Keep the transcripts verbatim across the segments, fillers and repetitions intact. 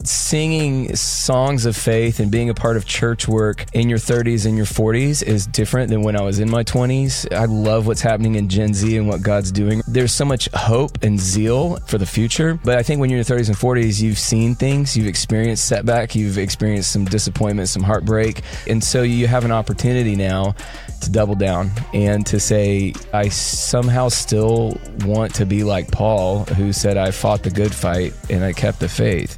Singing songs of faith and being a part of church work in your thirties and your forties is different than when I was in my twenties. I love what's happening in Gen Z and what God's doing. There's so much hope and zeal for the future. But I think when you're in your thirties and forties, you've seen things, you've experienced setback, you've experienced some disappointment, some heartbreak. And so you have an opportunity now to double down and to say, I somehow still want to be like Paul, who said, I fought the good fight and I kept the faith.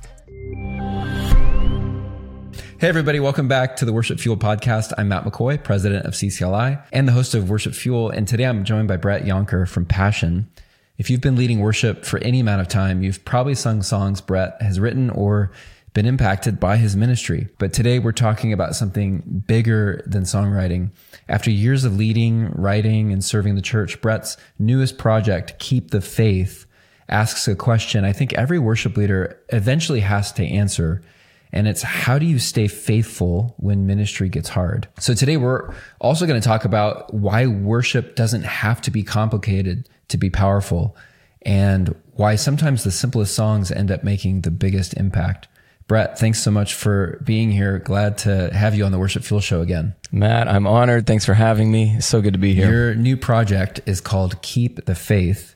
Hey everybody, welcome back to the Worship Fuel podcast. I'm Matt McCoy, president of C C L I and the host of Worship Fuel. And today I'm joined by Brett Yonker from Passion. If you've been leading worship for any amount of time, you've probably sung songs Brett has written or been impacted by his ministry. But today we're talking about something bigger than songwriting. After years of leading, writing, and serving the church, Brett's newest project, Keep the Faith, asks a question I think every worship leader eventually has to answer. And it's, how do you stay faithful when ministry gets hard? So today we're also going to talk about why worship doesn't have to be complicated to be powerful, and why sometimes the simplest songs end up making the biggest impact. Brett, thanks so much for being here. Glad to have you on the Worship Fuel Show again. Matt, I'm honored. Thanks for having me. It's so good to be here. Your new project is called Keep the Faith.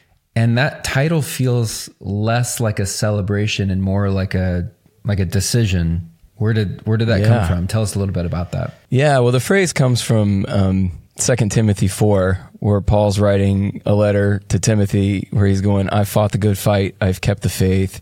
And that title feels less like a celebration and more like a like a decision. Where did where did that yeah. come from? Tell us a little bit about that. Yeah, well, the phrase comes from um, Second Timothy four, where Paul's writing a letter to Timothy where he's going, I fought the good fight, I've kept the faith.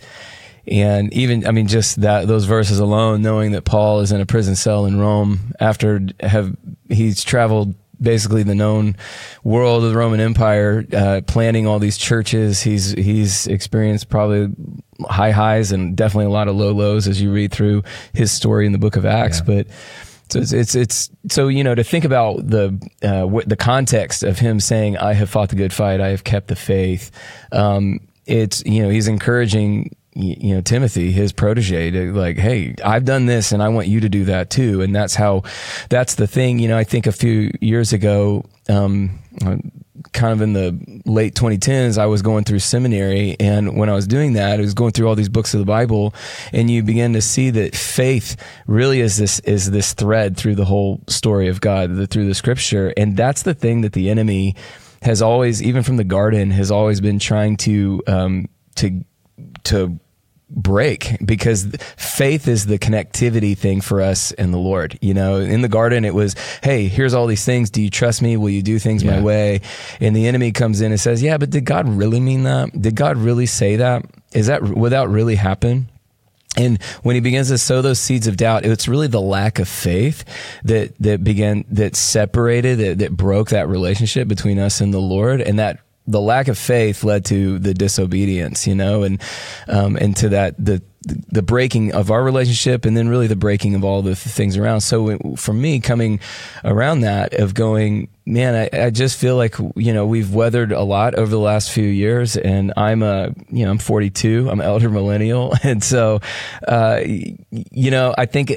And even, I mean, just that, those verses alone, knowing that Paul is in a prison cell in Rome after have he's traveled basically the known world of the Roman Empire, uh, planning all these churches. He's, he's experienced probably high highs and definitely a lot of low lows as you read through his story in the book of Acts. Yeah. But so it's, it's, it's, so, you know, to think about the, uh, what the context of him saying, I have fought the good fight, I have kept the faith. Um, it's, you know, he's encouraging, you know, Timothy, his protege, to like, hey, I've done this and I want you to do that too. And that's how, that's the thing. You know, I think a few years ago, um, kind of in the late twenty tens, I was going through seminary. And when I was doing that, I was going through all these books of the Bible, and you begin to see that faith really is this, is this thread through the whole story of God, the, through the scripture. And that's the thing that the enemy has always, even from the garden, has always been trying to, um, to, to, break, because faith is the connectivity thing for us and the Lord. You know, in the garden, it was, hey, here's all these things. Do you trust me? Will you do things yeah. my way? And the enemy comes in and says, yeah, but did God really mean that? Did God really say that? Is that, would that really happen? And when he begins to sow those seeds of doubt, it's really the lack of faith that, that began, that separated, that, that broke that relationship between us and the Lord. And that the lack of faith led to the disobedience, you know, and, um, and to that, the, the breaking of our relationship, and then really the breaking of all the things around. So for me, coming around that of going, man, I, I just feel like, you know, we've weathered a lot over the last few years, and I'm a, you know, I'm forty-two, I'm elder millennial. And so, uh, you know, I think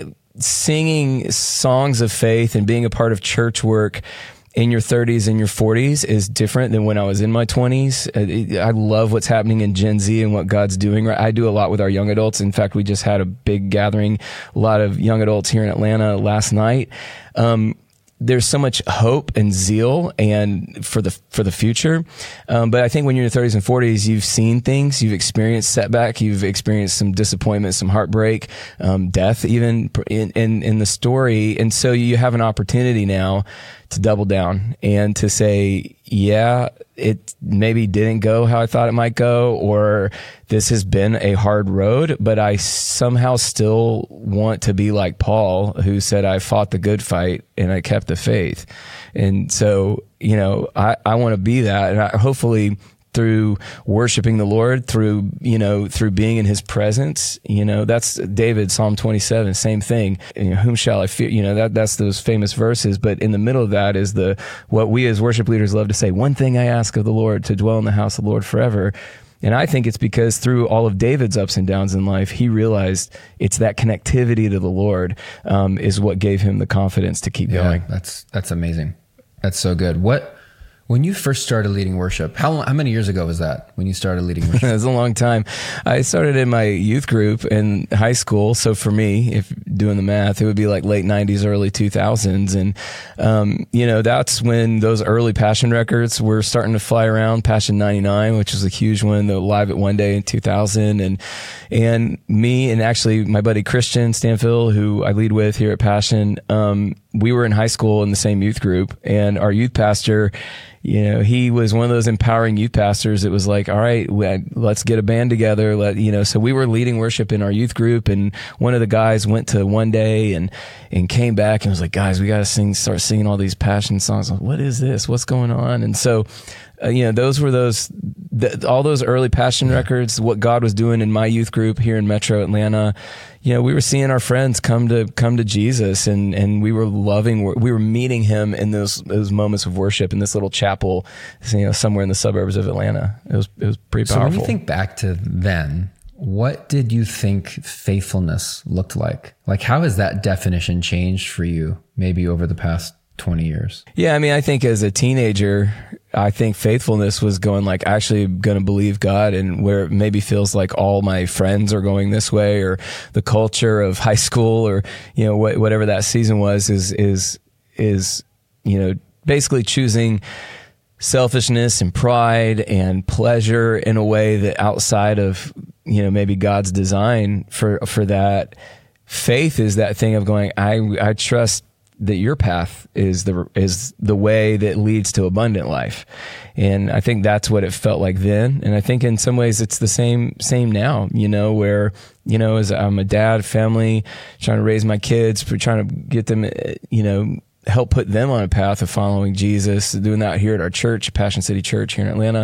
singing songs of faith and being a part of church work in your thirties and your forties is different than when I was in my twenties. I love what's happening in Gen Z and what God's doing. I do a lot with our young adults. In fact, we just had a big gathering, a lot of young adults here in Atlanta last night. Um, there's so much hope and zeal and for the for the future. Um, but I think when you're in your thirties and forties, you've seen things, you've experienced setback, you've experienced some disappointment, some heartbreak, um, death even in, in, in the story. And so you have an opportunity now to double down and to say, yeah, it maybe didn't go how I thought it might go, or this has been a hard road, but I somehow still want to be like Paul, who said, I fought the good fight and I kept the faith. And so, you know, I, I want to be that. And I, hopefully through worshiping the Lord, through, you know, through being in his presence, you know, that's David, Psalm twenty-seven, same thing. You know, whom shall I fear? You know, that, that's those famous verses. But in the middle of that is the, what we as worship leaders love to say, one thing I ask of the Lord, to dwell in the house of the Lord forever. And I think it's because through all of David's ups and downs in life, he realized it's that connectivity to the Lord, um, is what gave him the confidence to keep yeah, going. That's, that's amazing. That's so good. What, When you first started leading worship, how long, how many years ago was that when you started leading worship? It was a long time. I started in my youth group in high school. So for me, if doing the math, it would be like late nineties, early two thousands. And, um, you know, that's when those early Passion records were starting to fly around. Passion ninety-nine, which was a huge one, the Live at One Day in two thousand. And, and me and actually my buddy Christian Stanfill, who I lead with here at Passion, um, we were in high school in the same youth group, and our youth pastor, you know, he was one of those empowering youth pastors. It was like, all right, let's get a band together. Let, you know, so we were leading worship in our youth group, and one of the guys went to One Day and, and came back and was like, guys, we got to sing, start singing all these Passion songs. Like, what is this? What's going on? And so, uh, you know, those were those, the, all those early Passion records, what God was doing in my youth group here in Metro Atlanta. You know, we were seeing our friends come to come to Jesus, and, and we were loving, we were meeting him in those those moments of worship in this little chapel, you know, somewhere in the suburbs of Atlanta. It was it was pretty powerful. So when you think back to then, what did you think faithfulness looked like? Like, how has that definition changed for you maybe over the past twenty years? Yeah, I mean, I think as a teenager, I think faithfulness was going like actually going to believe God, and where it maybe feels like all my friends are going this way, or the culture of high school, or, you know, wh- whatever that season was, is, is, is, you know, basically choosing selfishness and pride and pleasure in a way that outside of, you know, maybe God's design for, for that. Faith is that thing of going, I, I trust that your path is the is the way that leads to abundant life. And I think that's what it felt like then. And I think in some ways it's the same same now, you know, where, you know, as I'm a dad, family, trying to raise my kids, trying to get them, you know, help put them on a path of following Jesus, doing that here at our church, Passion City Church here in Atlanta.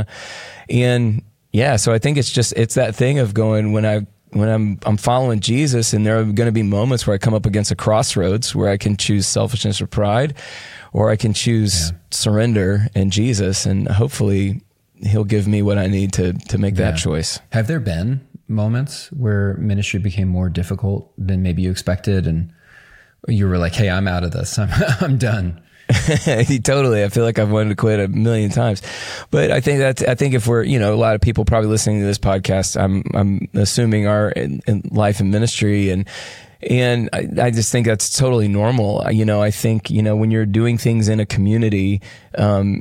And yeah, so I think it's just, it's that thing of going, when I when I'm I'm following Jesus, and there are going to be moments where I come up against a crossroads where I can choose selfishness or pride, or I can choose yeah. surrender and Jesus, and hopefully he'll give me what I need to to make yeah. that choice. Have there been moments where ministry became more difficult than maybe you expected, and you were like, hey, I'm out of this. I'm I'm done. Totally. I feel like I've wanted to quit a million times, but I think that, I think if we're, you know, a lot of people probably listening to this podcast, I'm, I'm assuming are in, in life and ministry, and, and I, I just think that's totally normal. You know, I think, you know, when you're doing things in a community, um,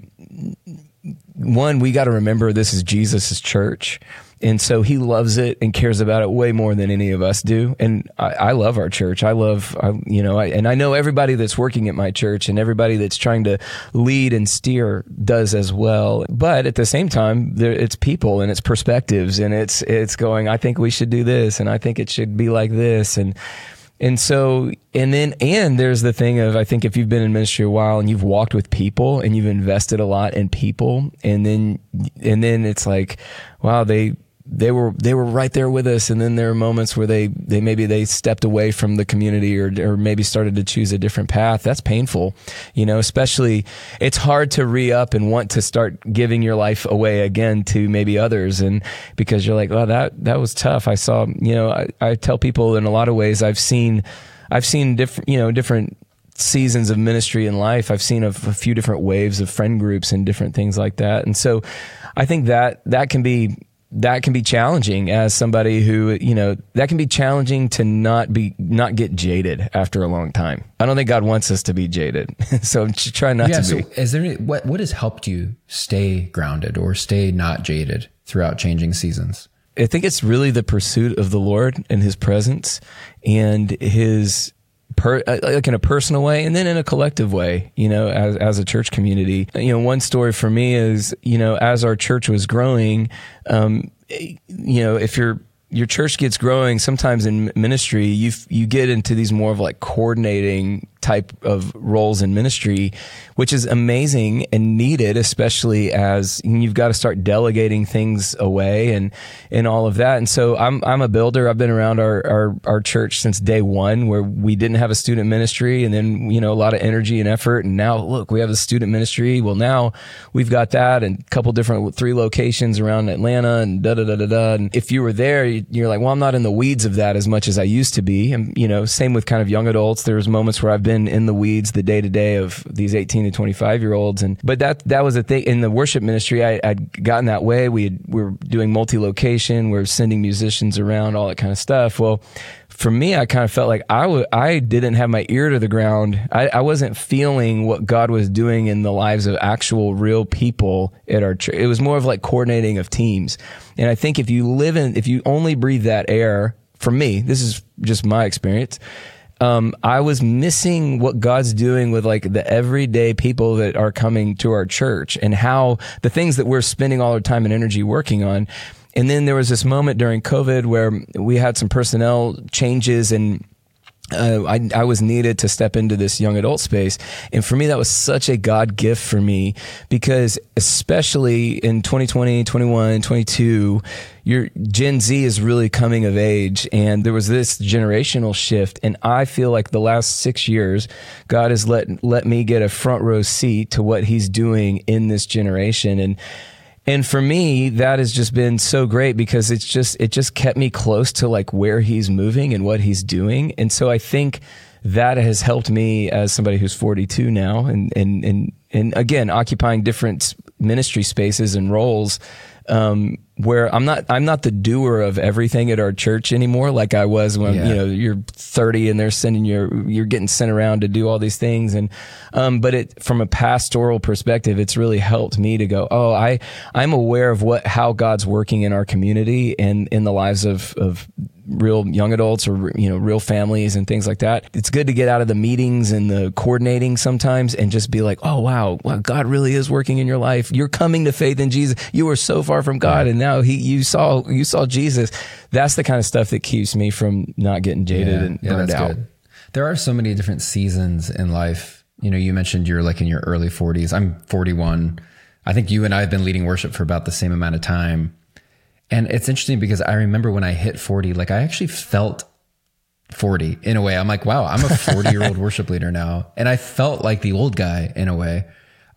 one, we got to remember this is Jesus's church. And so he loves it and cares about it way more than any of us do. And I, I love our church. I love, I, you know, I, and I know everybody that's working at my church and everybody that's trying to lead and steer does as well. But at the same time, there, it's people and it's perspectives, and it's, it's going, I think we should do this, and I think it should be like this. And, and so, and then, and there's the thing of, I think if you've been in ministry a while and you've walked with people and you've invested a lot in people, and then, and then it's like, wow, they, they were, they were right there with us. And then there are moments where they, they, maybe they stepped away from the community, or, or maybe started to choose a different path. That's painful, you know, especially it's hard to re-up and want to start giving your life away again to maybe others. And because you're like, oh, that, that was tough. I saw, you know, I, I tell people in a lot of ways, I've seen, I've seen different, you know, different seasons of ministry in life. I've seen a, a few different waves of friend groups and different things like that. And so I think that that can be, that can be challenging as somebody who, you know, that can be challenging to not be, not get jaded after a long time. I don't think God wants us to be jaded. So try not yeah, to so be. Is there, any, what, what has helped you stay grounded or stay not jaded throughout changing seasons? I think it's really the pursuit of the Lord and his presence and his, Per, like in a personal way, and then in a collective way, you know, as, as a church community. You know, one story for me is, you know, as our church was growing, um, you know, if you're, your church gets growing, sometimes in ministry, you you get into these more of like coordinating type of roles in ministry, which is amazing and needed, especially as you've got to start delegating things away and, and all of that. And so I'm, I'm a builder. I've been around our, our, our church since day one, where we didn't have a student ministry, and then, you know, a lot of energy and effort. And now look, we have a student ministry. Well, now we've got that, and a couple different, three locations around Atlanta, and da, da, da, da, da. And if you were there, you're like, well, I'm not in the weeds of that as much as I used to be. And, you know, same with kind of young adults. There's moments where I've been living in the weeds, the day to day of these eighteen to twenty-five year olds. And, but that, that was a thing in the worship ministry. I, I'd gotten that way. We had, we were doing multi-location. We we're sending musicians around, all that kind of stuff. Well, for me, I kind of felt like I w- I didn't have my ear to the ground. I, I wasn't feeling what God was doing in the lives of actual real people at our church. It was more of like coordinating of teams. And I think if you live in, if you only breathe that air, for me, this is just my experience, um, I was missing what God's doing with like the everyday people that are coming to our church and how the things that we're spending all our time and energy working on. And then there was this moment during COVID where we had some personnel changes and uh, I, I was needed to step into this young adult space. And for me, that was such a God gift for me because especially in twenty twenty, twenty-one, twenty-two, your Gen Z is really coming of age and there was this generational shift. And I feel like the last six years, God has let, let me get a front row seat to what he's doing in this generation. And And for me, that has just been so great because it's just, it just kept me close to like where he's moving and what he's doing. And so I think that has helped me as somebody who's forty-two now and, and, and, and again, occupying different ministry spaces and roles, um, where I'm not, I'm not the doer of everything at our church anymore. Like I was when, yeah. you know, you're thirty and they're sending you, you're getting sent around to do all these things. And, um, but it, from a pastoral perspective, it's really helped me to go, oh, I, I'm aware of what, how God's working in our community and in the lives of, of real young adults or, you know, real families and things like that. It's good to get out of the meetings and the coordinating sometimes and just be like, oh, wow, wow, God really is working in your life. You're coming to faith in Jesus. You were so far from God. And now he, you saw, you saw Jesus. That's the kind of stuff that keeps me from not getting jaded yeah, and yeah, burned that's out. Good. There are so many different seasons in life. You know, you mentioned you're like in your early forties. I'm forty-one. I think you and I have been leading worship for about the same amount of time. And it's interesting because I remember when I hit forty, like I actually felt forty in a way. I'm like, wow, I'm a forty year old worship leader now. And I felt like the old guy in a way.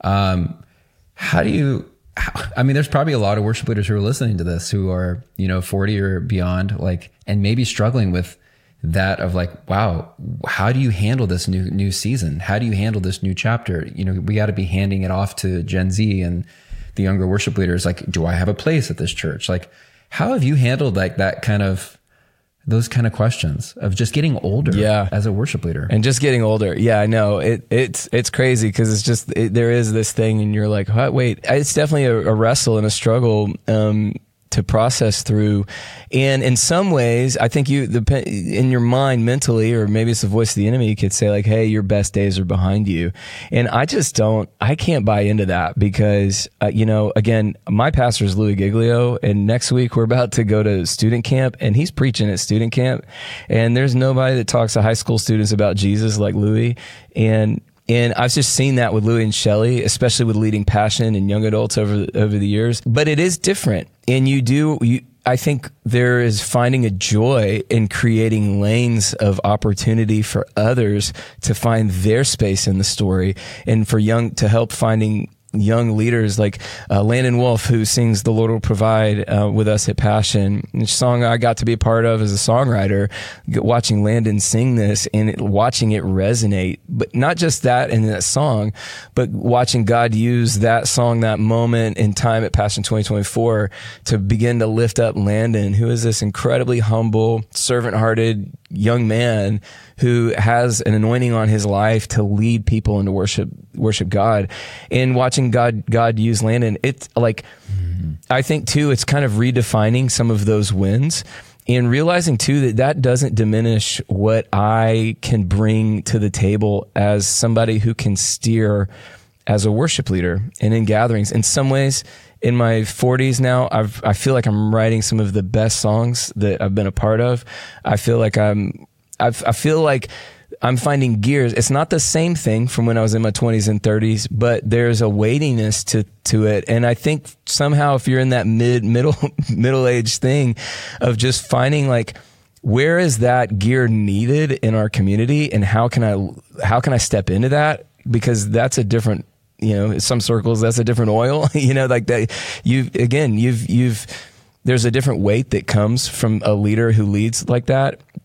Um, how do you, how, I mean, there's probably a lot of worship leaders who are listening to this who are, you know, forty or beyond, like, and maybe struggling with that of like, wow, how do you handle this new, new season? How do you handle this new chapter? You know, we got to be handing it off to Gen Z and the younger worship leaders. Like, do I have a place at this church? Like, how have you handled like that kind of, those kind of questions of just getting older yeah. as a worship leader and just getting older? Yeah, I know it, it's, it's crazy. Cause it's just, it, there is this thing and you're like, what? Wait, it's definitely a, a wrestle and a struggle, um, to process through. And in some ways, I think you, the, in your mind mentally, or maybe it's the voice of the enemy, you could say like, hey, your best days are behind you. And I just don't, I can't buy into that because, uh, you know, again, my pastor is Louis Giglio, and next week we're about to go to student camp and he's preaching at student camp. And there's nobody that talks to high school students about Jesus like Louis. And And I've just seen that with Louis and Shelley, especially with leading Passion and young adults over over the years. But it is different, and you do. You, I think there is finding a joy in creating lanes of opportunity for others to find their space in the story, and for young to help finding young leaders like uh, Landon Wolf, who sings "The Lord Will Provide" uh, with us at Passion. A song I got to be a part of as a songwriter, watching Landon sing this and it, watching it resonate. But not just that in that song, but watching God use that song, that moment in time at Passion twenty twenty-four to begin to lift up Landon, who is this incredibly humble, servant-hearted young man who has an anointing on his life to lead people into worship, worship God. And watching God, God use Landon, it's like, mm-hmm. I think too, it's kind of redefining some of those wins and realizing too that that doesn't diminish what I can bring to the table as somebody who can steer as a worship leader and in gatherings. In some ways, in my forties now, I've, I feel like I'm writing some of the best songs that I've been a part of. I feel like I'm, I've, I feel like I'm finding gears. It's not the same thing from when I was in my twenties and thirties, but there's a weightiness to, to it. And I think somehow if you're in that mid, middle, middle age thing of just finding like, where is that gear needed in our community and how can I, how can I step into that? Because that's a different, you know, in some circles, that's a different oil, you know, like that. You've, again, you've, you've, there's a different weight that comes from a leader who leads like that.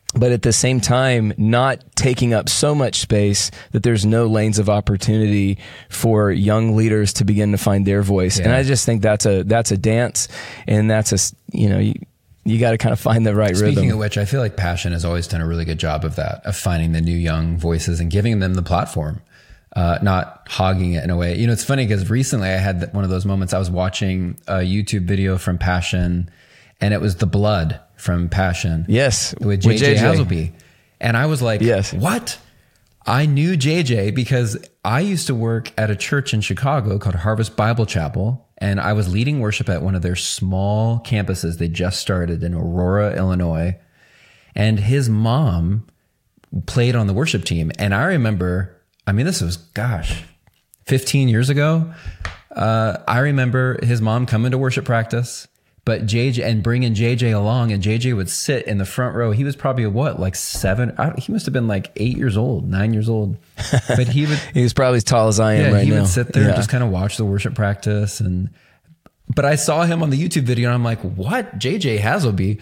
but at the same time, not taking up so much space that there's no lanes of opportunity for young leaders to begin to find their voice. Yeah. And I just think that's a that's a dance, and that's a, you know, you, you got to kind of find the right Speaking rhythm. Speaking of which, I feel like Passion has always done a really good job of that, of finding the new young voices and giving them the platform, uh, not hogging it in a way. You know, it's funny because recently I had one of those moments. I was watching a YouTube video from Passion, and it was The Blood from Passion. Yes. With J J Haselby. And I was like, yes. What? I knew J J because I used to work at a church in Chicago called Harvest Bible Chapel. And I was leading worship at one of their small campuses they just started in Aurora, Illinois. And his mom played on the worship team. And I remember, I mean, this was, gosh, fifteen years ago. Uh, I remember his mom coming to worship practice, but J J and bringing J J along, and J J would sit in the front row. He was probably what, like seven? I, he must have been like eight years old, nine years old. But he would. He was probably as tall as I am yeah, right he now. He would sit there yeah. and just kind of watch the worship practice. And but I saw him on the YouTube video, and I'm like, what? J J Haselby?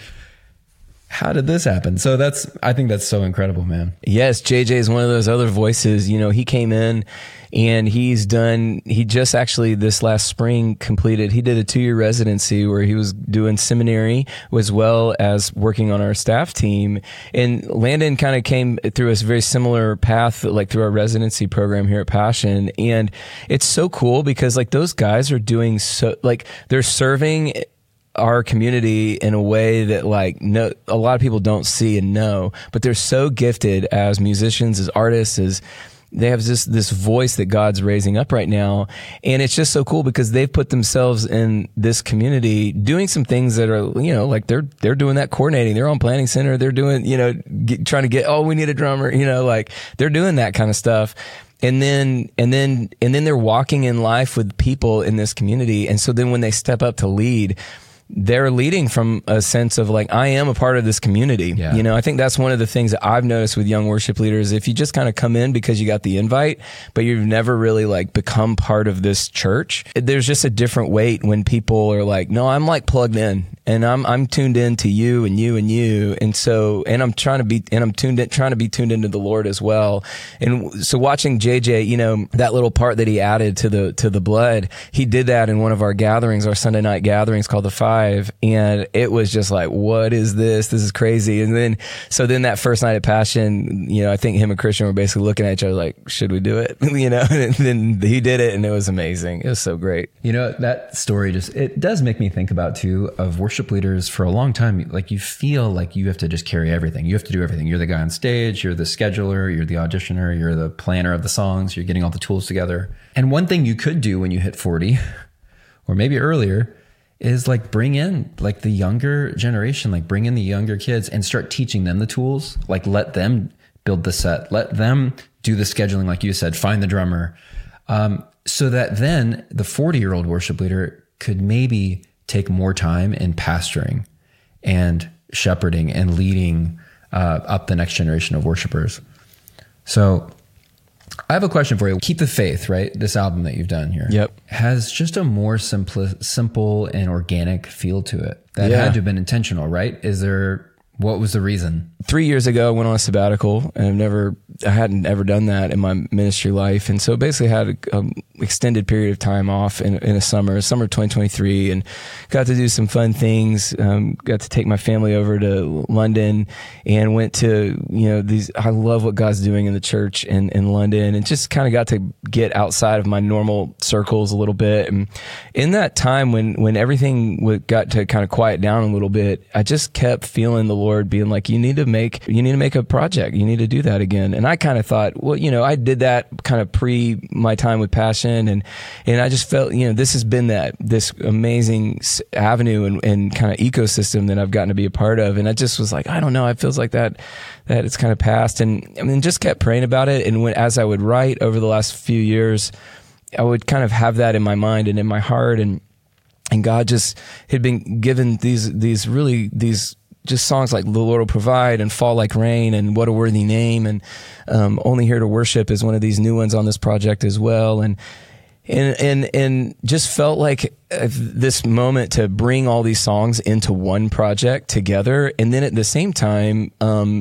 How did this happen? So that's, I think that's so incredible, man. Yes, J J is one of those other voices. You know, he came in and he's done, he just actually this last spring completed, he did a two-year residency where he was doing seminary as well as working on our staff team. And Landon kind of came through a very similar path, like through our residency program here at Passion. And it's so cool because like those guys are doing so, like they're serving our community in a way that like no, a lot of people don't see and know, but they're so gifted as musicians, as artists, as they have this, this voice that God's raising up right now. And it's just so cool because they've put themselves in this community doing some things that are, you know, like they're, they're doing that coordinating. They're on planning center. They're doing, you know, get, trying to get, oh, we need a drummer, you know, like they're doing that kind of stuff. And then, and then, and then they're walking in life with people in this community. And so then when they step up to lead, they're leading from a sense of like, I am a part of this community. Yeah. You know, I think that's one of the things that I've noticed with young worship leaders. If you just kind of come in because you got the invite, but you've never really like become part of this church, there's just a different weight when people are like, no, I'm like plugged in and I'm, I'm tuned in to you and you and you. And so, and I'm trying to be, and I'm tuned in, trying to be tuned into the Lord as well. And so watching J J, you know, that little part that he added to the, to the blood, he did that in one of our gatherings, our Sunday night gatherings called the Five. And it was just like, what is this? This is crazy. And then, so then that first night at Passion, you know, I think him and Christian were basically looking at each other like, should we do it? You know, and then he did it and it was amazing. It was so great. You know, that story just, it does make me think about too, of worship leaders for a long time. Like you feel like you have to just carry everything. You have to do everything. You're the guy on stage, you're the scheduler, you're the auditioner, you're the planner of the songs, you're getting all the tools together. And one thing you could do when you hit forty or maybe earlier is like bring in like the younger generation, like bring in the younger kids and start teaching them the tools. Like let them build the set, let them do the scheduling. Like you said, find the drummer. Um, so that then the forty year old worship leader could maybe take more time in pastoring and shepherding and leading uh, up the next generation of worshipers. So I have a question for you. Keep the Faith, right? This album that you've done here. Yep. Has just a more simple, simple and organic feel to it. That Yeah. had to have been intentional, right? Is there, what was the reason? Three years ago, I went on a sabbatical, and I've never, I hadn't ever done that in my ministry life, and so basically had an extended period of time off in, in a summer, summer twenty twenty-three, and got to do some fun things. Um, got to take my family over to London, and went to, you know, these. I love what God's doing in the church in in London, and just kind of got to get outside of my normal circles a little bit. And in that time, when when everything w- got to kind of quiet down a little bit, I just kept feeling the Lord being like, you need to make, you need to make a project. You need to do that again. And I kind of thought, well, you know, I did that kind of pre my time with Passion. And, and I just felt, you know, this has been that, this amazing avenue and, and kind of ecosystem that I've gotten to be a part of. And I just was like, I don't know. It feels like that, that it's kind of passed. And I mean, just kept praying about it. And when, as I would write over the last few years, I would kind of have that in my mind and in my heart. And, and God just had been given these, these really, these, just songs like The Lord Will Provide and Fall Like Rain and What a Worthy Name and um, Only Here to Worship is one of these new ones on this project as well. And and and and just felt like this moment to bring all these songs into one project together, and then at the same time, um,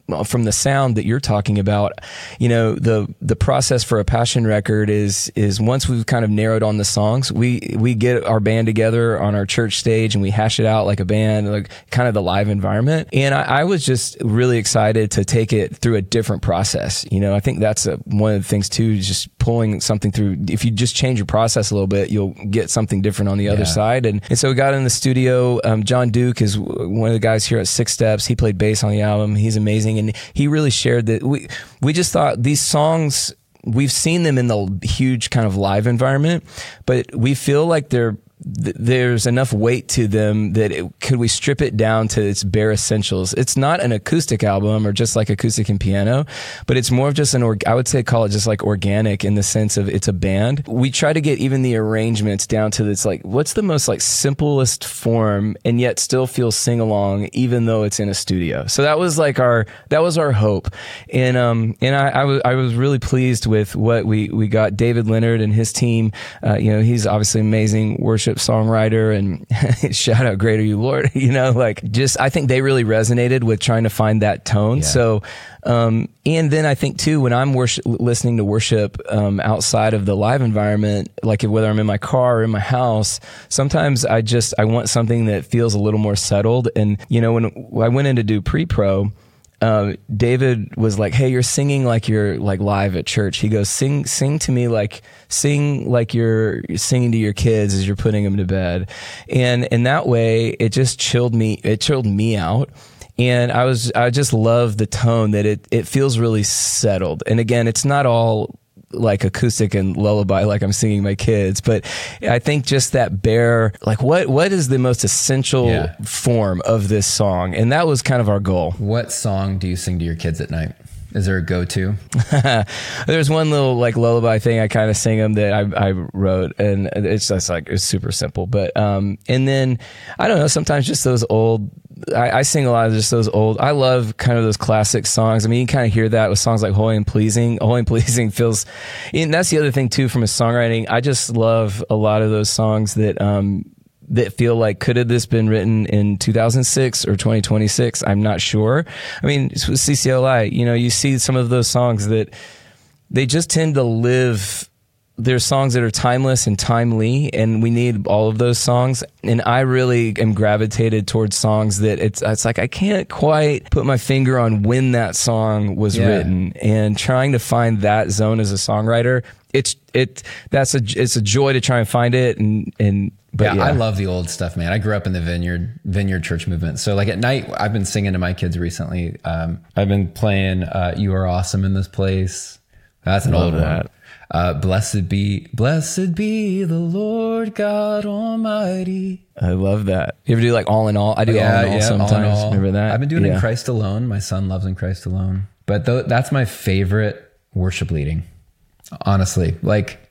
from the sound that you're talking about, you know, the the process for a Passion record is is once we've kind of narrowed on the songs, we we get our band together on our church stage and we hash it out like a band, like kind of the live environment. And I, I was just really excited to take it through a different process. You know, I think that's a, one of the things too, is just pulling something through. If you just change your process a little bit, you'll get something different on the yeah. other side. And, and so we got in the studio. Um, John Duke is one of the guys here at Six Steps. He played bass on the album. He's amazing. And he really shared that we, we just thought these songs, we've seen them in the huge kind of live environment, but we feel like they're there's enough weight to them that it, could we strip it down to its bare essentials? It's not an acoustic album or just like acoustic and piano, but it's more of just an, org- I would say call it just like organic in the sense of it's a band. We try to get even the arrangements down to this, like, what's the most like simplest form and yet still feel sing along, even though it's in a studio. So that was like our, that was our hope. And, um, and I, I was, I was really pleased with what we, we got. David Leonard and his team, uh, you know, he's obviously amazing worship songwriter, and shout out Greater You Lord, you know, like just, I think they really resonated with trying to find that tone. Yeah. So, um, and then I think too, when I'm worship, listening to worship, um, outside of the live environment, like whether I'm in my car or in my house, sometimes I just, I want something that feels a little more settled. And, you know, when I went in to do pre-pro, Um, David was like, "Hey, you're singing like you're like live at church." He goes, "Sing, sing to me like, sing like you're singing to your kids as you're putting them to bed," and in that way, it just chilled me. It chilled me out. And I was, I just love the tone that it, it feels really settled. And again, it's not all like acoustic and lullaby like I'm singing my kids, but I think just that bare, like what what is the most essential yeah. form of this song? And that was kind of our goal. What song do you sing to your kids at night? Is there a go-to? There's one little like lullaby thing I kind of sing them that I, I wrote, and it's just like, it's super simple. But um, and then I don't know, sometimes just those old, I, I sing a lot of just those old, I love kind of those classic songs. I mean, you kind of hear that with songs like Holy and Pleasing. Holy and Pleasing feels, and that's the other thing too from a songwriting. I just love a lot of those songs that, um, that feel like, could have this been written in two thousand six or twenty twenty-six? I'm not sure. I mean, it's with C C L I, you know, you see some of those songs that they just tend to live. There's songs that are timeless and timely, and we need all of those songs. And I really am gravitated towards songs that it's, it's like, I can't quite put my finger on when that song was yeah. written, and trying to find that zone as a songwriter. It's, it, that's a, it's a joy to try and find it. And, and, but yeah, yeah, I love the old stuff, man. I grew up in the vineyard, vineyard church movement. So like at night, I've been singing to my kids recently. Um, I've been playing, uh, You Are Awesome in This Place. That's an old one. Uh, blessed be, blessed be the Lord God Almighty. I love that. You ever do like All in All? I do yeah, All in All yeah, sometimes. All in All. Remember that? I've been doing yeah. In Christ Alone. My son loves In Christ Alone. But th- that's my favorite worship leading. Honestly, like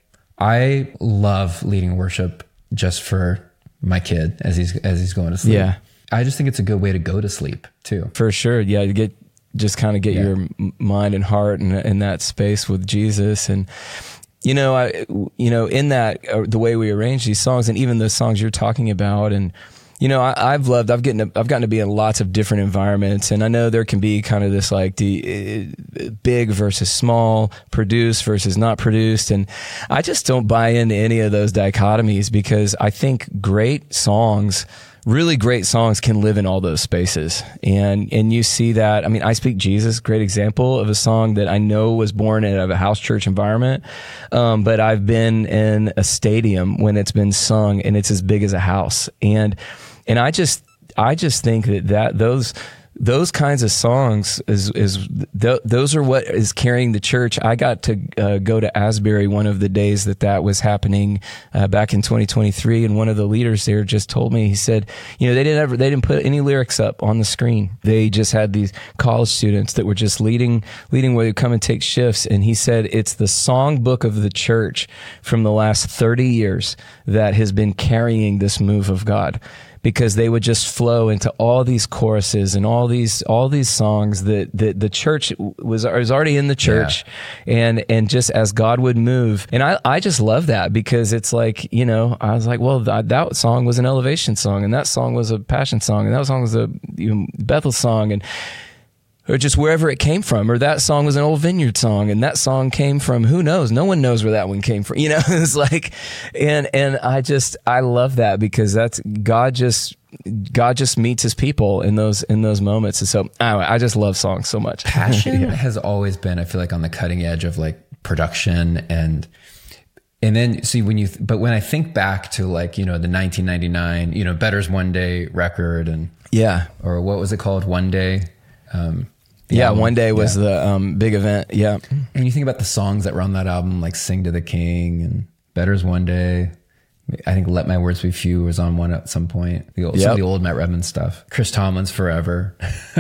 I love leading worship just for my kid as he's as he's going to sleep. Yeah, I just think it's a good way to go to sleep too. For sure. Yeah, to get just kind of get yeah. your mind and heart in, in that space with Jesus. And you know, I you know in that uh, the way we arrange these songs, and even the songs you're talking about, and you know, I, I've loved, I've gotten, to, I've gotten to be in lots of different environments, and I know there can be kind of this like the uh, big versus small, produced versus not produced, and I just don't buy into any of those dichotomies, because I think great songs, really great songs, can live in all those spaces. And, and you see that, I mean, I Speak Jesus, great example of a song that I know was born in a house church environment. Um, but I've been in a stadium when it's been sung and it's as big as a house. And, and I just, I just think that, that those, those kinds of songs is, is th- those are what is carrying the church. I got to uh, go to Asbury one of the days that that was happening uh, back in twenty twenty-three, and one of the leaders there just told me, he said, you know, they didn't ever, they didn't put any lyrics up on the screen. They just had these college students that were just leading, leading where they come and take shifts. And he said it's the song book of the church from the last thirty years that has been carrying this move of God, because they would just flow into all these choruses and all these all these songs that, that the church was, was already in the church, yeah. and and just as God would move. And I, I just love that, because it's like, you know, I was like, well, that, that song was an Elevation song, and that song was a Passion song, and that song was a you know, Bethel song, and or just wherever it came from, or that song was an old Vineyard song, and that song came from who knows? No one knows where that one came from. You know, it's like, and and I just I love that because that's God just God just meets His people in those in those moments, and so anyway, I just love songs so much. Passion yeah. has always been, I feel like, on the cutting edge of like production and. And then see when you, th- but when I think back to like, you know, the nineteen ninety-nine, you know, Better's One Day record and yeah, or what was it called? One Day. Um, yeah. album. One Day was yeah. the um, big event. Yeah. And you think about the songs that were on that album, like Sing to the King and Better's One Day. I think Let My Words Be Few was on one at some point. The old, yep. Some of the old Matt Redman stuff. Chris Tomlin's Forever.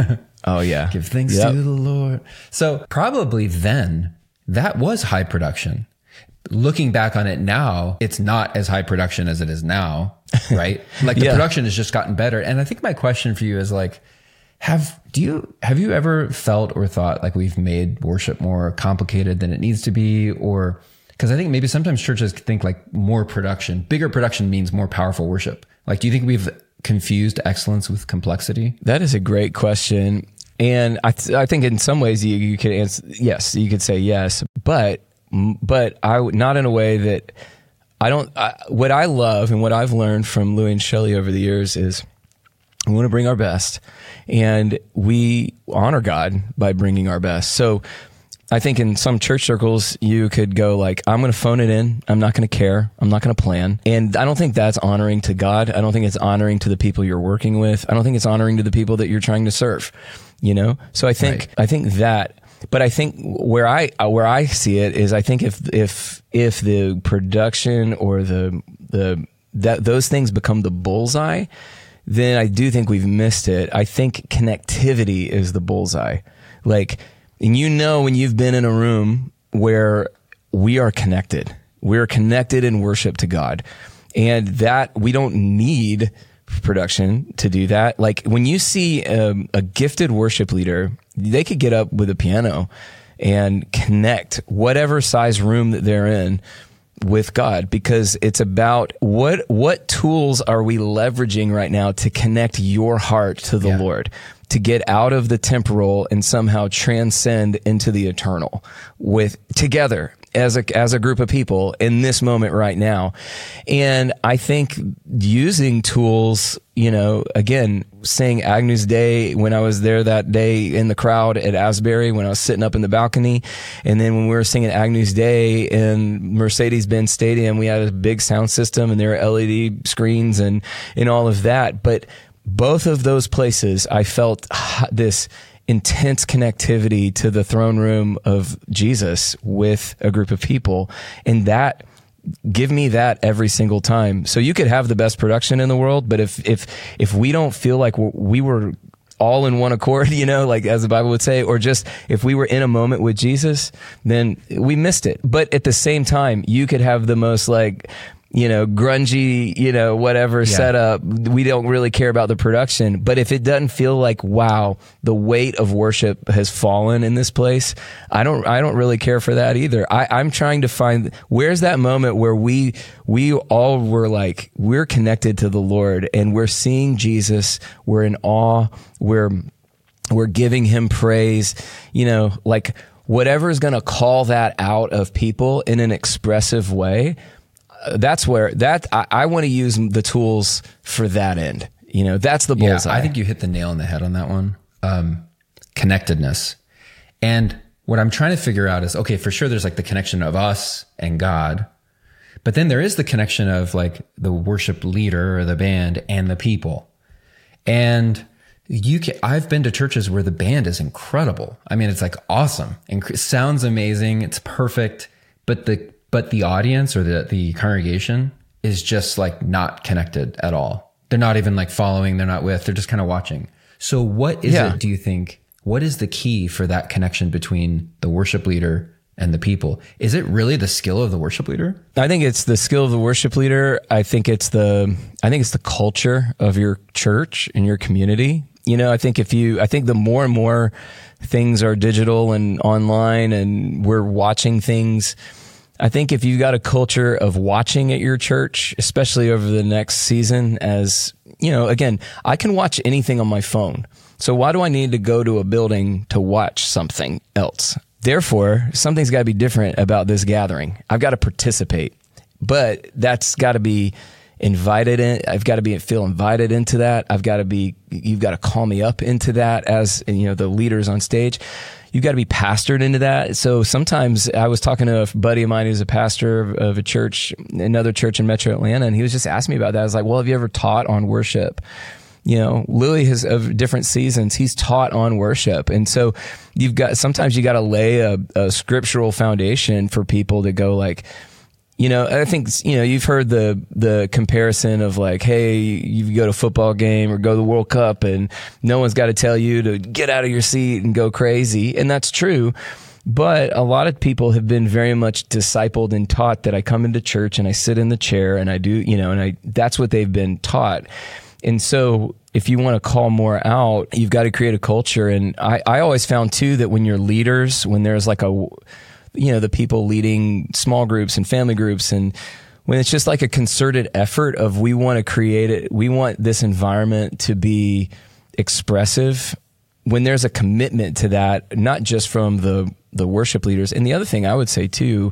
Oh yeah. Give thanks yep. to the Lord. So probably then that was high production. Looking back on it now, it's not as high production as it is now, right? Like the yeah. production has just gotten better. And I think my question for you is like, have, do you, have you ever felt or thought like we've made worship more complicated than it needs to be? Or, cause I think maybe sometimes churches think like more production, bigger production means more powerful worship. Like, do you think we've confused excellence with complexity? That is a great question. And I, th- I think in some ways you, you could answer, yes, you could say yes, but But I not in a way that I don't. I, what I love and what I've learned from Louie and Shelley over the years is we want to bring our best, and we honor God by bringing our best. So I think in some church circles you could go like, I'm going to phone it in. I'm not going to care. I'm not going to plan. And I don't think that's honoring to God. I don't think it's honoring to the people you're working with. I don't think it's honoring to the people that you're trying to serve. You know. So I think right. I think that. But I think where I where I see it is I think if if if the production or the the that those things become the bullseye, then I do think we've missed it. I think connectivity is the bullseye. Like, and you know when you've been in a room where we are connected, we're connected in worship to God, and that we don't need production to do that. Like when you see um, a gifted worship leader, they could get up with a piano and connect whatever size room that they're in with God, because it's about what what tools are we leveraging right now to connect your heart to the yeah. Lord, to get out of the temporal and somehow transcend into the eternal with together as a as a group of people in this moment right now. And I think using tools, you know, again, saying Agnus Dei when I was there that day in the crowd at Asbury, when I was sitting up in the balcony, and then when we were singing Agnus Dei in Mercedes-Benz Stadium, we had a big sound system and there were L E D screens and and all of that. But both of those places, I felt this intense connectivity to the throne room of Jesus with a group of people. And that, give me that every single time. So you could have the best production in the world, but if, if, if we don't feel like we were all in one accord, you know, like as the Bible would say, or just if we were in a moment with Jesus, then we missed it. But at the same time, you could have the most like, you know, grungy, you know, whatever yeah. setup. We don't really care about the production. But if it doesn't feel like, wow, the weight of worship has fallen in this place, I don't, I don't really care for that either. I, I'm trying to find, where's that moment where we, we all were like, we're connected to the Lord and we're seeing Jesus. We're in awe. We're, we're giving him praise, you know, like whatever is going to call that out of people in an expressive way. That's where that I, I want to use the tools for that end. You know, that's the bullseye. Yeah, I think you hit the nail on the head on that one. Um, connectedness. And what I'm trying to figure out is, okay, for sure, there's like the connection of us and God, but then there is the connection of like the worship leader or the band and the people. And you can, I've been to churches where the band is incredible. I mean, it's like awesome and it sounds amazing. It's perfect, but the But the audience or the, the congregation is just like not connected at all. They're not even like following, they're not with, they're just kind of watching. So what is yeah. it, do you think, what is the key for that connection between the worship leader and the people? Is it really the skill of the worship leader? I think it's the skill of the worship leader. I think it's the, I think it's the culture of your church and your community. You know, I think if you, I think the more and more things are digital and online and we're watching things, I think if you've got a culture of watching at your church, especially over the next season, as, you know, again, I can watch anything on my phone. So why do I need to go to a building to watch something else? Therefore, something's got to be different about this gathering. I've got to participate, but that's got to be invited in. I've got to be feel invited into that. I've got to be, you've got to call me up into that as, you know, the leaders on stage. You've got to be pastored into that. So sometimes I was talking to a buddy of mine who's a pastor of, of a church, another church in Metro Atlanta, and he was just asking me about that. I was like, well, have you ever taught on worship? You know, Louis has of different seasons. He's taught on worship. And so you've got, sometimes you got to lay a, a scriptural foundation for people to go like, you know, I think, you know, you've heard the, the comparison of like, hey, you go to a football game or go to the World Cup and no one's got to tell you to get out of your seat and go crazy. And that's true. But a lot of people have been very much discipled and taught that I come into church and I sit in the chair and I do, you know, and I, that's what they've been taught. And so if you want to call more out, you've got to create a culture. And I, I always found too that when you're leaders, when there's like a, you know, the people leading small groups and family groups, and when it's just like a concerted effort of we want to create it, we want this environment to be expressive, when there's a commitment to that, not just from the, the worship leaders. And the other thing I would say too,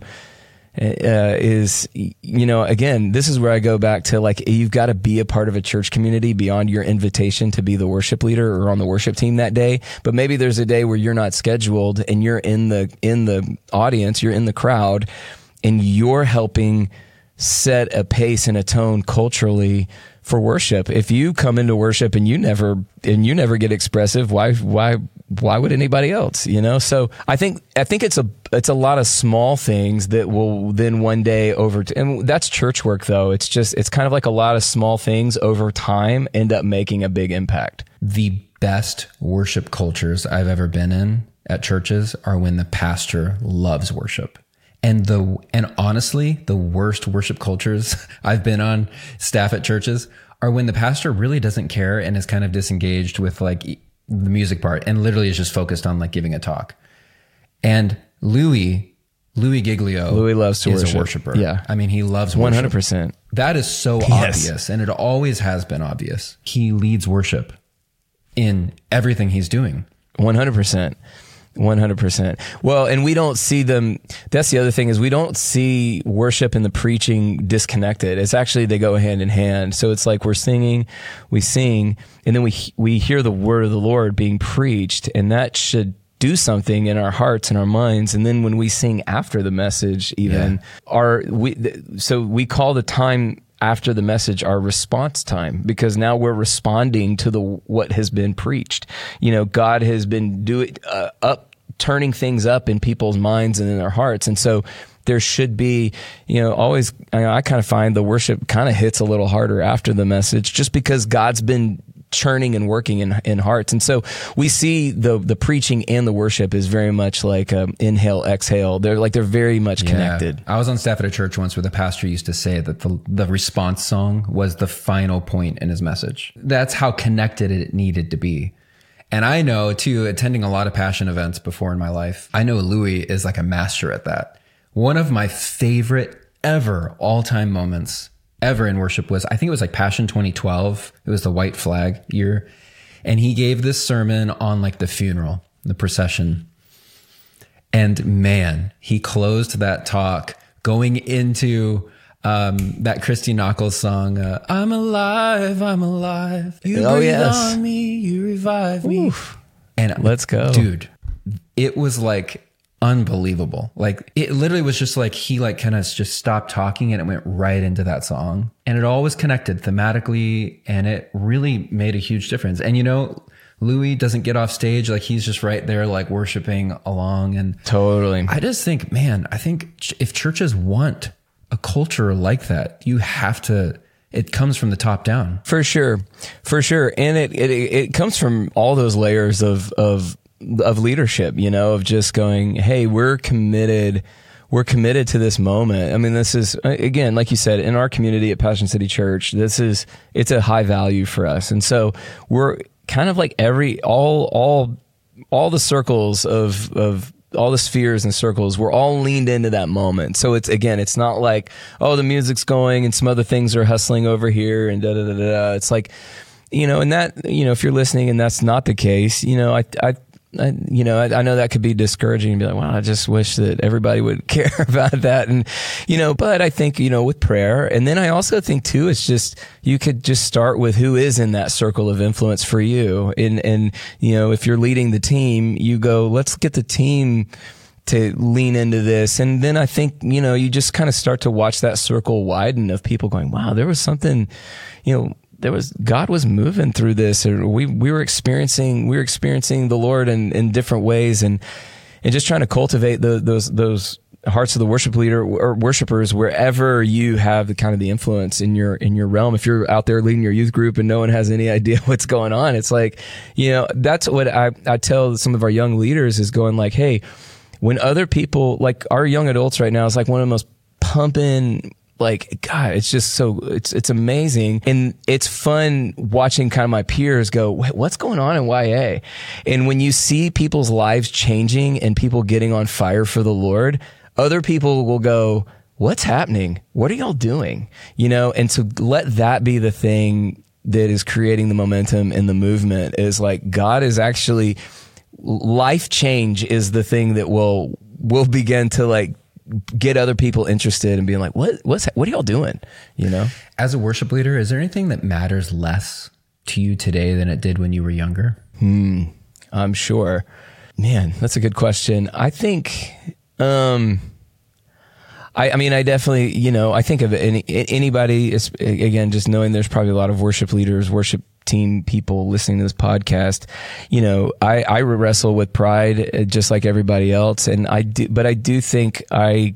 Uh, is, you know, again, this is where I go back to like, you've got to be a part of a church community beyond your invitation to be the worship leader or on the worship team that day. But maybe there's a day where you're not scheduled and you're in the, in the audience, you're in the crowd, and you're helping set a pace and a tone culturally for worship. If you come into worship and you never, and you never get expressive, why, why, why would anybody else, you know? So I think, I think it's a, it's a lot of small things that will then one day over, t- and that's church work though. It's just, it's kind of like a lot of small things over time end up making a big impact. The best worship cultures I've ever been in at churches are when the pastor loves worship. And the, and honestly, the worst worship cultures I've been on staff at churches are when the pastor really doesn't care and is kind of disengaged with like the music part and literally is just focused on like giving a talk. And Louis, Louis Giglio, Louis loves to is worship. a worshiper. Yeah. I mean, he loves worship. one hundred percent. That is so Yes. obvious. And it always has been obvious. He leads worship in everything he's doing. one hundred percent. one hundred percent. Well, and we don't see them. That's the other thing is we don't see worship and the preaching disconnected. It's actually, they go hand in hand. So it's like we're singing, we sing, and then we, we hear the word of the Lord being preached, and that should do something in our hearts and our minds. And then when we sing after the message, even yeah. our, we, so we call the time after the message our response time, because now we're responding to the, what has been preached. You know, God has been doing, uh, up, turning things up in people's minds and in their hearts. And so there should be, you know, always, I, I kind of find the worship kind of hits a little harder after the message, just because God's been churning and working in, in hearts. And so we see the, the preaching and the worship is very much like um, inhale, exhale. They're like, they're very much yeah. connected. I was on staff at a church once where the pastor used to say that the, the response song was the final point in his message. That's how connected it needed to be. And I know too, attending a lot of Passion events before in my life, I know Louis is like a master at that. One of my favorite ever all-time moments ever in worship was, I think it was like Passion twenty twelve. It was the white flag year. And he gave this sermon on like the funeral, the procession. And man, he closed that talk going into um, that Christy Nockels song, uh, I'm alive, I'm alive. You oh, breathe yes. on me, you revive me. Oof. And let's go. Dude, it was like unbelievable. Like it literally was just like, he like kind of just stopped talking and it went right into that song, and it all was connected thematically, and it really made a huge difference. And you know, Louis doesn't get off stage. Like he's just right there, like worshiping along. And totally. I just think, man, I think if churches want a culture like that, you have to, it comes from the top down. For sure. For sure. And it, it, it comes from all those layers of, of, of leadership, you know, of just going, hey, we're committed, we're committed to this moment. I mean, this is, again, like you said, in our community at Passion City Church, this is, it's a high value for us. And so we're kind of like every, all, all, all the circles of, of, all the spheres and circles, we're all leaned into that moment. So it's, again, it's not like, oh, the music's going and some other things are hustling over here and da da da da. It's like, you know, and that, you know, if you're listening and that's not the case, you know, I, I, I you know, I, I know that could be discouraging and be like, wow, I just wish that everybody would care about that. And, you know, but I think, you know, with prayer, and then I also think too, it's just, you could just start with who is in that circle of influence for you. And, and, you know, if you're leading the team, you go, let's get the team to lean into this. And then I think, you know, you just kind of start to watch that circle widen of people going, wow, there was something, you know, there was, God was moving through this, or we, we were experiencing, we were experiencing the Lord in, in different ways, and, and just trying to cultivate the, those, those hearts of the worship leader or worshipers wherever you have the kind of the influence in your, in your realm. If you're out there leading your youth group and no one has any idea what's going on, it's like, you know, that's what I, I tell some of our young leaders is going like, hey, when other people, like our young adults right now is like one of the most pumping, like, God, it's just so, it's, it's amazing. And it's fun watching kind of my peers go, what's going on in Y A? And when you see people's lives changing and people getting on fire for the Lord, other people will go, what's happening? What are y'all doing? You know, and to let that be the thing that is creating the momentum in the movement is like, God is actually, life change is the thing that will, will begin to like, get other people interested and being like, what, what's, what are y'all doing? You know, as a worship leader, is there anything that matters less to you today than it did when you were younger? Hmm. I'm sure, man, that's a good question. I think, um, I, I mean, I definitely, you know, I think of any, anybody, again, just knowing there's probably a lot of worship leaders, worship team people listening to this podcast, you know, I, I wrestle with pride just like everybody else. And I do, but I do think I,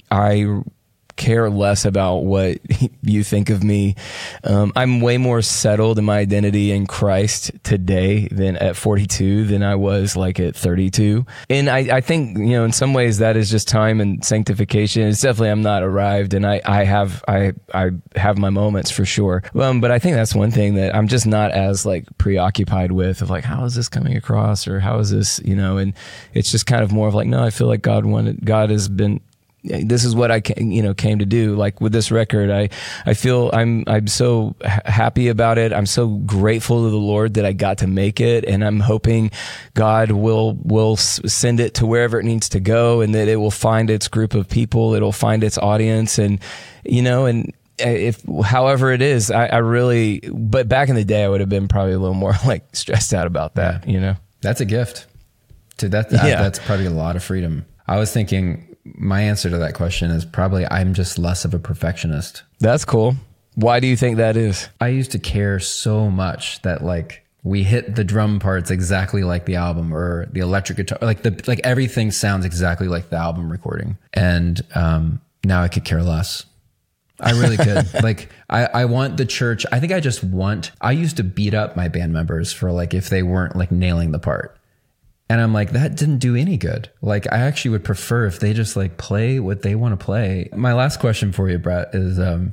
I care less about what you think of me. Um, I'm way more settled in my identity in Christ today than at forty-two than I was like at thirty-two. And I, I think, you know, in some ways that is just time and sanctification. It's definitely, I'm not arrived, and I, I have, I, I have my moments for sure. Um, but I think that's one thing that I'm just not as like preoccupied with of like, how is this coming across, or how is this, you know, and it's just kind of more of like, no, I feel like God wanted, God has been, this is what I came, you know, came to do. Like with this record, I, I feel I'm, I'm so happy about it. I'm so grateful to the Lord that I got to make it. And I'm hoping God will, will send it to wherever it needs to go, and that it will find its group of people. It'll find its audience, and, you know, and if, however it is, I, I really, but back in the day, I would have been probably a little more like stressed out about that, you know? That's a gift. To that, that yeah. That's probably a lot of freedom. I was thinking, my answer to that question is probably I'm just less of a perfectionist. That's cool. Why do you think that is? I used to care so much that like we hit the drum parts exactly like the album, or the electric guitar, like the, like everything sounds exactly like the album recording. And, um, now I could care less. I really could. Like I, I want the church. I think I just want, I used to beat up my band members for like, if they weren't like nailing the part. And I'm like, that didn't do any good. Like, I actually would prefer if they just like play what they want to play. My last question for you, Brett, is um,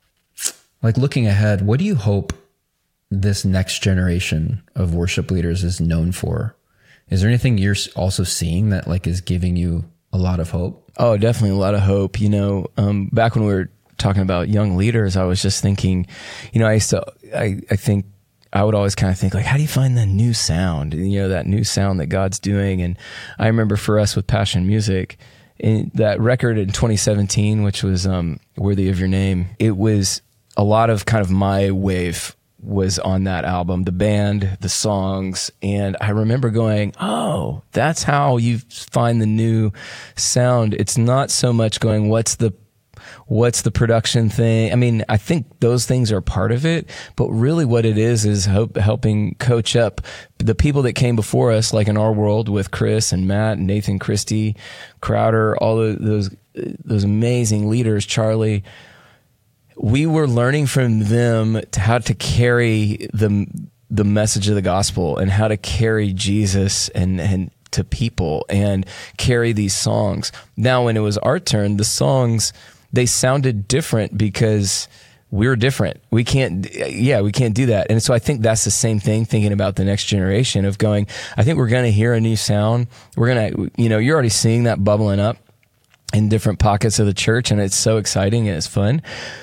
like looking ahead, what do you hope this next generation of worship leaders is known for? Is there anything you're also seeing that like is giving you a lot of hope? Oh, definitely a lot of hope. You know, um, back when we were talking about young leaders, I was just thinking, you know, I used to, I, I think, I would always kind of think like, how do you find the new sound? You know, that new sound that God's doing. And I remember for us with Passion Music, in that record in twenty seventeen, which was um, Worthy of Your Name, it was a lot of kind of my wave was on that album, the band, the songs. And I remember going, oh, that's how you find the new sound. It's not so much going, what's the What's the production thing? I mean, I think those things are part of it, but really what it is is help, helping coach up the people that came before us, like in our world with Chris and Matt and Nathan Christie, Crowder, all of those, those amazing leaders, Charlie. We were learning from them to how to carry the, the message of the gospel and how to carry Jesus and, and to people and carry these songs. Now, when it was our turn, the songs, they sounded different because we're different. We can't, yeah, we can't do that. And so I think that's the same thing, thinking about the next generation of going, I think we're going to hear a new sound. We're going to, you know, you're already seeing that bubbling up. in different pockets of the church, and it's so exciting and it's fun.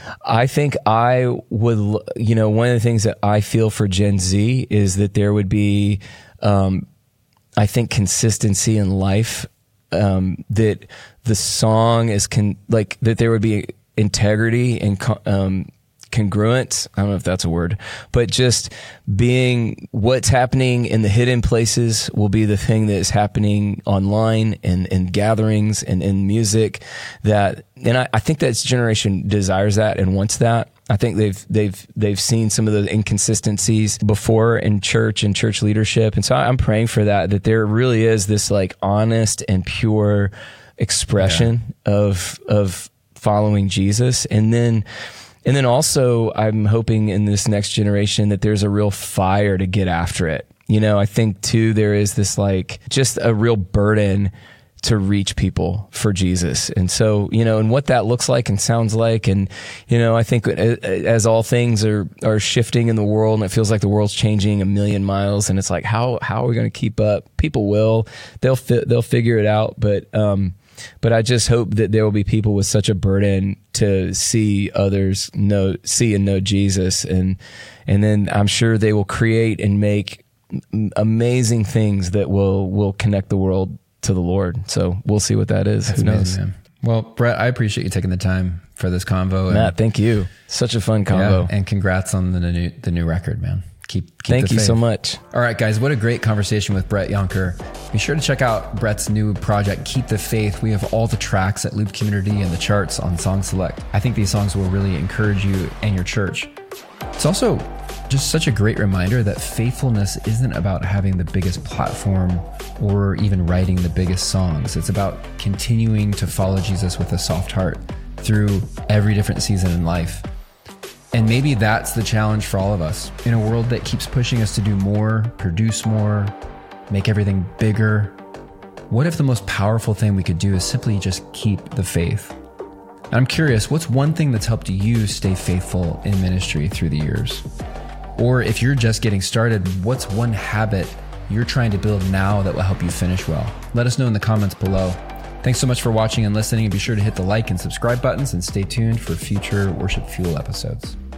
I think I would, you know, one of the things that I feel for Gen Z is that there would be, um, I think, consistency in life, um, that the song is con- like that there would be integrity and co- um, congruence. I don't know if that's a word, but just being what's happening in the hidden places will be the thing that is happening online and in gatherings and in music. That, and I, I think that this generation desires that and wants that. I think they've they've they've seen some of the inconsistencies before in church and church leadership, and so I'm praying for that. That there really is this like honest and pure expression yeah. of of following Jesus, and then. And then also, I'm hoping in this next generation that there's a real fire to get after it. You know, I think too, there is this like, just a real burden to reach people for Jesus. And so, you know, and what that looks like and sounds like. And, you know, I think as all things are, are shifting in the world and it feels like the world's changing a million miles, and it's like, how, how are we going to keep up? People will, they'll, fi- they'll figure it out. But, um, But I just hope that there will be people with such a burden to see others know, see and know Jesus. And, and then I'm sure they will create and make amazing things that will, will connect the world to the Lord. So we'll see what that is. That's Who knows? Amazing, man. Well, Brett, I appreciate you taking the time for this convo. And, Matt, thank you. Such a fun convo. Yeah, and congrats on the new, the new record, man. Keep, keep Thank the you faith. so much. All right, guys, what a great conversation with Brett Yonker. Be sure to check out Brett's new project, Keep the Faith. We have all the tracks at Loop Community and the charts on Song Select. I think these songs will really encourage you and your church. It's also just such a great reminder that faithfulness isn't about having the biggest platform or even writing the biggest songs. It's about continuing to follow Jesus with a soft heart through every different season in life. And maybe that's the challenge for all of us. In a world that keeps pushing us to do more, produce more, make everything bigger, what if the most powerful thing we could do is simply just keep the faith? I'm curious, what's one thing that's helped you stay faithful in ministry through the years? Or if you're just getting started, what's one habit you're trying to build now that will help you finish well? Let us know in the comments below. Thanks so much for watching and listening, and be sure to hit the like and subscribe buttons and stay tuned for future Worship Fuel episodes.